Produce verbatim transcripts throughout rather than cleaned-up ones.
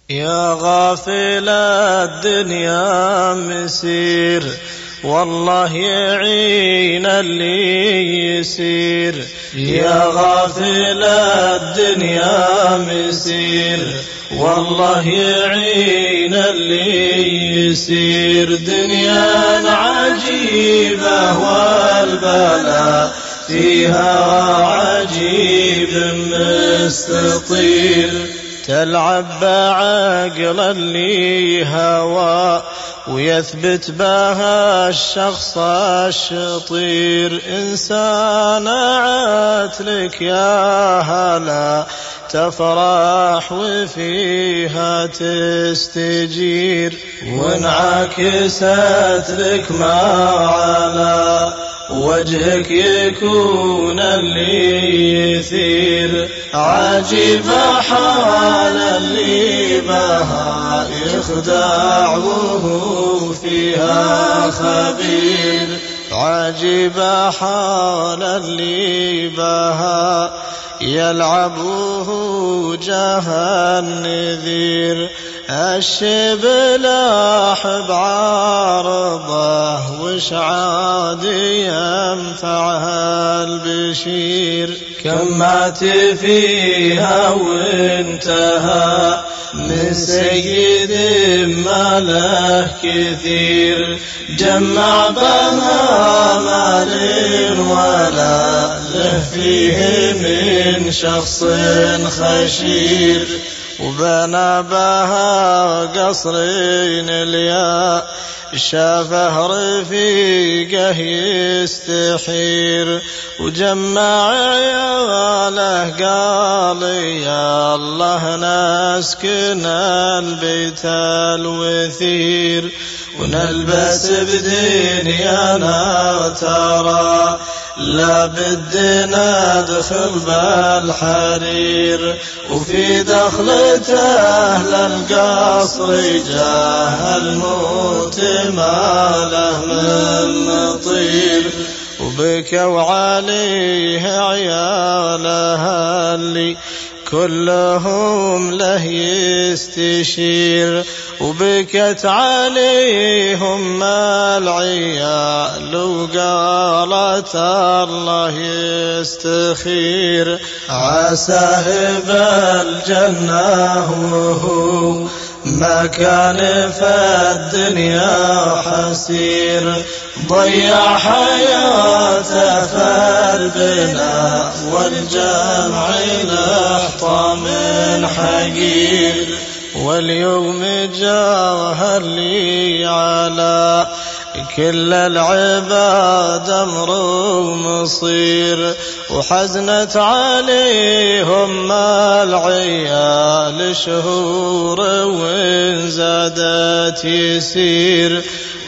يا غافل الدنيا مسير، والله يعين اللي يسير. يا غافل الدنيا مسير، والله يعين اللي يسير. دنيا عجيبة والبلاء فيها عجيب مستطير، تلعب بعقل اللي هوى ويثبت بها الشخص الشطير. إنسان عتلك يا هلا تفرح وفيها تستجير، وانعكست لك ما على وجهك يكون اللي يثير. عجيب حال اللي بها يخدع وهو فيها خبير. عجيب حال اللي بها يلعب وهو جاه النذير. الشبل أحب عارضه وش عاد ينفعها البشير. كم مات فيها وانتهى من سيد ما له كثير. جمع بها مال ولا له فيه من شخص خشير، وبنى بها قصرين الياء شافه رفيقه يستحير. وجمع عياله قال يا الله نسكن البيت الوثير، ونلبس بدنيانا ترى لا بدنا ندخل بالحرير. وفي دخلة أهل القصر جاه الموت ما له من نطير. وبكوا عليه عيالها اللي كلهم له يستشير. وبكت عليهم العيال وقالت الله يستخير. عساه بالجنة وهو ما كان في الدنيا حسير. ضيع حياته في البناء والجمع لحظة من حقير. واليوم جاه اللي على كل العباد أمر مصير. وحزنت عليهم العيال شهور وإن زادت يسير.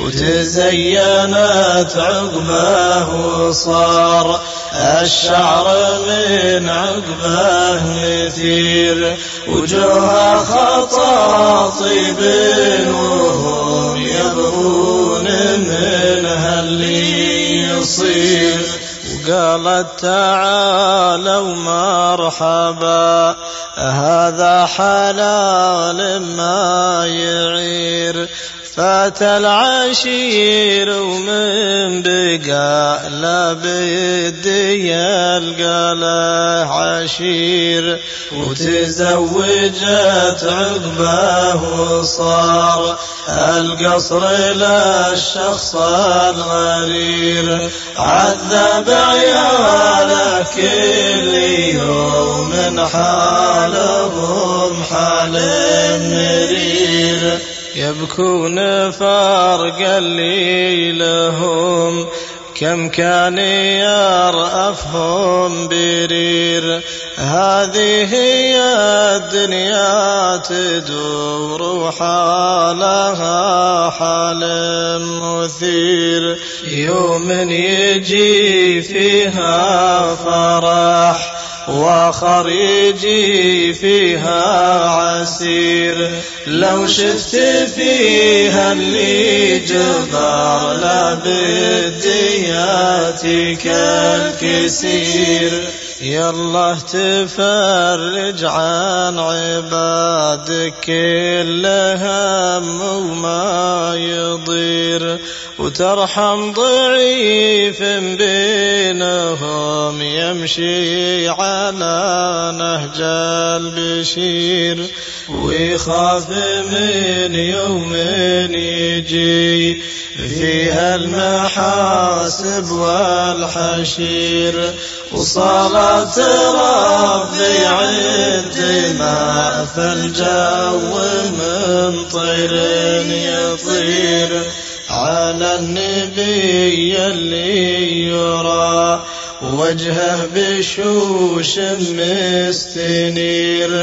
وتزينت عقبه وصار الشعر من عقبه مثير. وجوها خطاطيب وهم يبغون منها اللي يصير. وقالت تعالوا مرحبا هذا حلال ما يعير. فات العشير ومن بقى لا بدي يلقى له عشير. وتزوجت عقبه وصار القصر للشخص الغرير. عذب عياله كل يوم حالهم حال مرير. يبكون فرق اللي لهم كم كان يرأفهم برير. هذه هي الدنيا تدور حالها حال مثير. يوم يجي فيها فرح وآخر يجي فيها عسير. لو شفت فيها اللي جبار لا بدياتك الكسير. يالله تفرج عن عبادك كل هم وما يضير، وترحم ضعيف بينهم يمشي على نهج البشير، ويخاف من يوم يجي فيها المحاسب والحشير، وصلاة ربي عند ما في الجو من طير يطير، على النبي اللي يرى وجهه بشوش مستنير،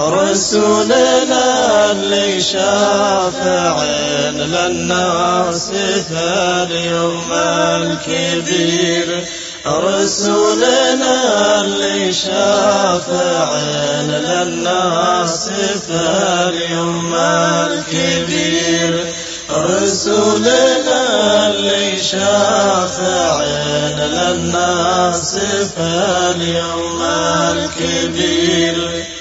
رسولنا اللي شافع للناس في اليوم الكبير، رسولنا اللي شافع للناس في اليوم الكبير، رسولنا اللي شافع للناس في اليوم الكبير.